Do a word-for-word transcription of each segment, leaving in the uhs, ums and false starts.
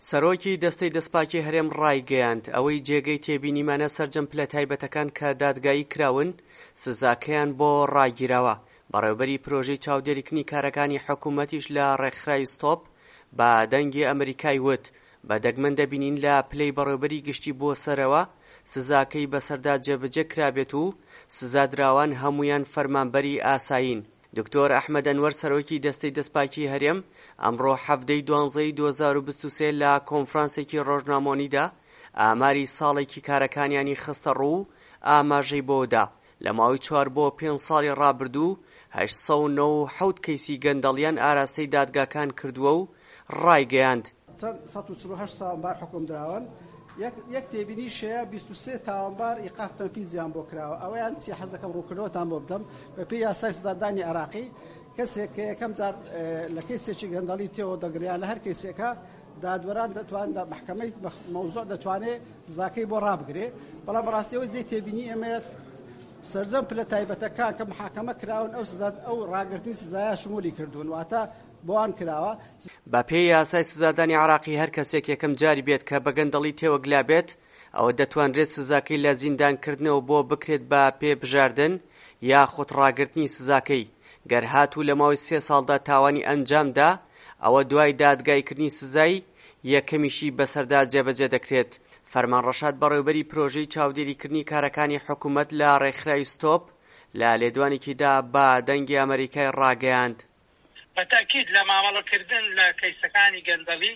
سەرۆکی دەستەی دەستپاکی هەرێم ڕایگەیاند ئەوەی جێگەی تێبینیمانە سەرجەم پلە تایبەتەکان کە دادگایی کراون سزاکەیان بۆ ڕاگیراوە. بەڕێوەبەری پرۆژەی چاودێریکردنی کارەکانی حکوومەتیش لە ڕێکخراوی ستۆپ بە دەنگی ئەمریکای وت بە دەگمەن دەبینین لە پلەی بەڕێوەبەری گشتی بۆ سەرەوە سزاکەی بەسەردا جێبەجێ کرابێت و سزادراوان هەمویان فەرمانبەری ئاسایین. دکتۆر ئەحمەد ئەنوەر سەرۆکی دەستەی دەستپاکی هەرێم ئەمڕۆ هەفتەی دوانزەی دوو هەزار و بیست و سێ لە کۆنفرانسێکی ڕۆژنامۆنیدا ئاماری ساڵێکی کارەکانیانی خستە ڕوو ئاماژەی بۆدا. لە ماوەی چوار بۆ پێنج ساڵی ڕابردوو هەشت سەد و نۆ و حەوت کەیسی گەندەڵیان ئاراستەی دادگاکان کردووە و ڕایگەیاند. سەد و چل و هەشت تاوانبار حکم دراون یەک تێبینیشەیە بیست و سێ تاوانبار ئیقاف تەنفیزیان بۆ کراوە. ئەوەیان چی حەز دەکەم ڕووکردنەوەتان بۆ بدەم بە پێی یاسای سزادانی عێراقی کەسێک کە یەکەم جار لە کەسێکی گەندەڵی تێوە دەگریان لە هەر کەسێکە دادوەران دەتوانێت محکەمەی مەوزوع دەتوانێت سزاکەی بۆ ڕابگرێ. بەڵام بەڕاستیەوەی جێی تێبینی ئێمە سەرجەم پلە تایبەتەکان کە محاکەمە کراون ئەو سزا ئەو ڕاگررتنی سزایە شمولی کردوون واتە بۆوان کراوە. بە پێی یاسای سزادانی عێراقی هەر کەسێک یەکەم جاری بێت کە بە گەندەڵی تێوەگلا بێت ئەوە دەتوانرێت سزاکەی لە زیندانکردنەوە بۆ بکرێت بە پێبژاردن یاخود ڕاگررتنی سزاکەی. گەر هاتوو لە ماوەی سێ ساڵدا تاوانی ئەنجامدا ئەوە دوای دادگایکردنی سزای یەکەمیشی بەسەردا جێبەجێ دەکرێت. فەرمانڕەشاد بەڕێوەبەری پرۆژەی چاودێریکردنی کارەکانی حکوومەت لە ڕێکخراوی ستۆپ لە لێدوانێکیدا بە دەنگی ئەمریکای ڕاگەیاند. بەتاکید لە مامەڵەکردن لە کەیسەکانی گەندەڵی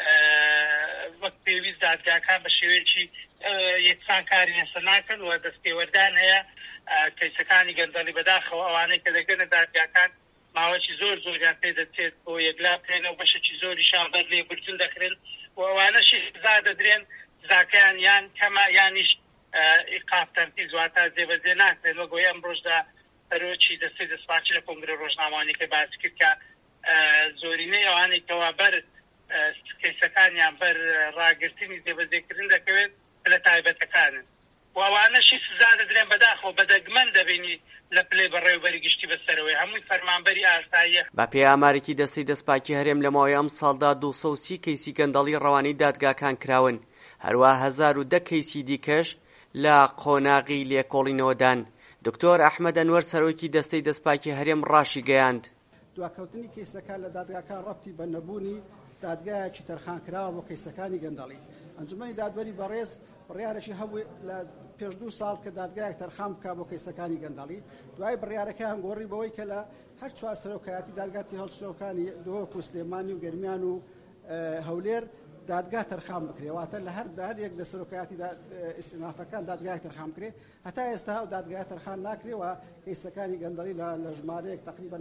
وەک پێویست دادگاکان بە شێوەیەکی یەکسان کاری لەسەر ناکەن و دەستپێوەردان هەیە کەیسەکانی گەندەڵی بەداخەوە ئەوانەی کە دەگەنە دادگاکان ماوەی زۆر زۆریان پێ دەچێت بۆ یەکلا بکرێنەوە بەشێکی زۆریشان بەر لێبوردن دەکرێن و ئەوانەشی سزا دەدرێن سزاکەیان یان کەمە یانیش ئیقاف تەنفیز واتە جێبەجێ ناکرێن وەک ئەم ڕۆژدا سەرۆکی دەستەی دەستپاکی لە کۆنگرە ڕۆژنامەوانیەکەی باسی کرد کە زۆرینەی ئەوانەی کەوا بەر کەیسەکانیان بەر ڕاگررتنی جێبەجێکردن دەکەوێت لە تایبەتەکانن و ئەوانەشی سزا دەدرێن بەداخەوە بە دەگمەن دەبینی لە پلەی بەڕێوەبەری گشتی بەسەرەوەی هەمووی فەرمانبەری ئاساییە. بە پێی ئامارێکی دەستەی دەستپاکی هەرێم لە ماوەی ئەم ساڵدا دوو سەد و سی کەیسی گەندەڵی ڕەوانەی دادگاکان کراون. هەروە هەزار و دە کەیسی دیکەش لە قۆناغی لێکۆڵینەوەدان. دکتۆر ئەحمەد ئەنوەر سەرۆکی دەستەی دەستپاکی هەرێم ڕاشی گەیاند. دواکەوتنی کەیسەکان لە دادگاکان ڕەبتی بە نەبوونی دادگایەکی تەرخانکراوە بۆ کەیسەکانی گەندەڵی. ئەنجومەنی دادوەری بەڕێز بڕیارێکی هەبوو لە پێش دوو ساڵ کە دادگایەک تەرخان بکات بۆ کەیسەکانی گەندەڵی. دوای بڕیارەکەیان گۆڕی بەوەی کە لە هەر چوار سەرۆکایەتی دادگاتی هەڵسوکانی دۆک و سلێمانی و گەرمیان و هەولێر دادگا تەرخان بکرێ واتە لە هەر هەر یەک لە سەرۆکایەتی ئیستینافەکان دادگای تەرخان بکرێ. هەتا ئێستا ئەو دادگای تەرخان ناکرێەوە کەیسەکانی گەندەڵی لە ژمارەیەک تقریبا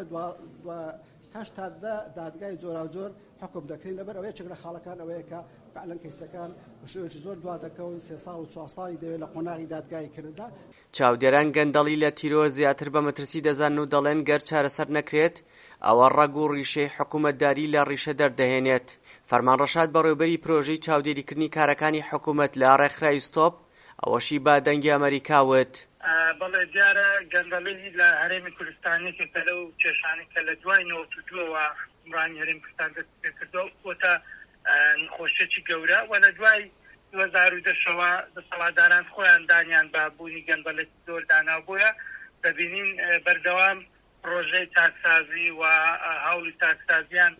هەشت تا دە دادگای جۆراوجۆر حکم دەکرێن لەبەر ئەوەیە چێک لە خاڵەکان ئەوەیە کە فعلەن کەیسەکان بە شێوەیەکی زۆر دوا دەکەون سێ ساڵ و چوار ساڵی دەوێت لە قۆناغی دادگای کرددا. چاودێران گەندەڵی لە تیرۆر زیاتر بە مەترسی دەزانن و دەڵێن گەر چارەسەر نەکرێت ئەوە ڕەگ و ڕیشەی حکوومەتداری لە ڕیشە دەردەهێنێت. فەرمانڕەشاد بەڕێوەبەری پرۆژەی چاودێریکردنی کارەکانی حکوومەت لە ڕێکخراوی ستۆپ ئەوەشی با دەنگی ئەمریکا وت. بەڵێ دیارە گەندەڵی لە هەرێمی کوردستانێکی کە لەو کێشانێک کە لە دوای نەوەتودووەوە عمرانی هەرێمی کوردستان دەست پێ کردەوە بۆتە نەخۆشیێکی گەورە و لە دوای دوو هەزار و دەشەوە دەسەڵاتداران خۆیان دانیان بە بوونی گەندەڵێکی زۆر داناو بووە دەبینین بەردەوام پرۆژەی تاکسازی و هەوڵی تاکسازیان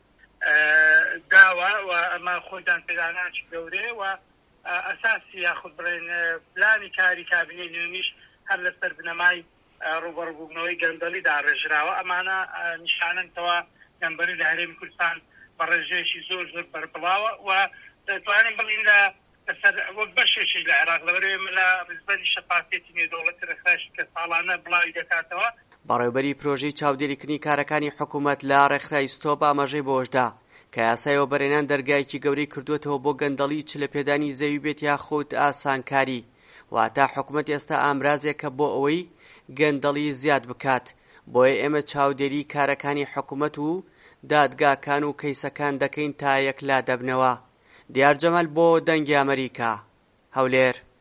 داوە و ئەمە خۆیان پێداناکی گەورەیە و ئەساسی یاخود بڵێن پلانی کاری کابینەی نوێنیش هەر لەسەر بنەمای ڕوبەڕووبوونەوەی گەندەڵی داڕێژراوە. ئەمانە نیشاننەوە گەندەڵی لە هەرێمی کوردستان بە ڕێژەیەکی زۆر زۆر بەربڵاوە و دەتوانین بڵین لە لەسەر وەک بەشێکی لە عێراق لەبەرەوەی لە ڕێزبەری شەفافیەتی نێودەوڵەتی ڕێکخراوی کە ساڵانە بڵاوی دەکاتەوە. بەڕێوەبەری پرۆژەی چاودێریکردنی کارەکانی حکوومەت لە ڕێکخراوی ستۆپ ئاماژەی بۆشدا کە یاسایەوە بەرهێنان دەرگایەکی گەورەی کردوێتەوە بۆ گەندەڵی چ لە پێدانی زەوی بێت یاخود ئاسانکاری واتە حکوومەت ئێستا ئامرازێکە بۆ ئەوەی گەندەڵی زیاد بکات. بۆیە ئێمە چاودێری کارەکانی حکوومەت و دادگاکان و کەیسەکان دەکەین تا یەکلا دەبنەوە. دیار جەمەل بۆ دەنگی ئەمریکا، هەولێر.